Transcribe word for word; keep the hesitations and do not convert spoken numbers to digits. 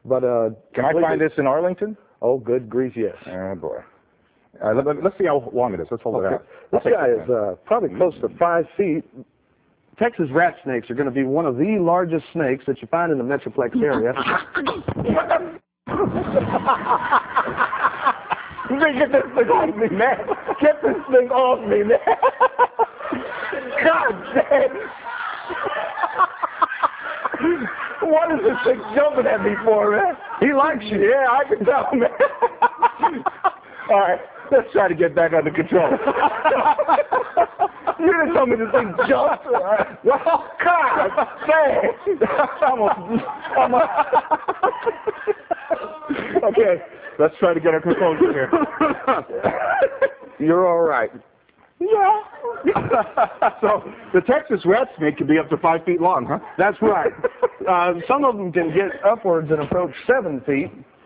But uh, can I find this in Arlington? Oh, good grief, yes. Oh boy. Uh, let, let, let's see how long it is. Let's hold okay. it out. This guy is uh, probably close to five feet. Texas rat snakes are going to be one of the largest snakes that you find in the Metroplex area. Get this thing off me, man. Get this thing off me, man. God damn. What is this thing jumping at me for, man? He likes you. Yeah, I can tell, man. All right, let's try to get back under control. You didn't tell me this thing jumped. Well, God, dang. Almost, almost. Okay, let's try to get our composure here. You're all right. Yeah. So the Texas rat snake can be up to five feet long, huh? That's right. Uh, some of them can get upwards and approach seven feet.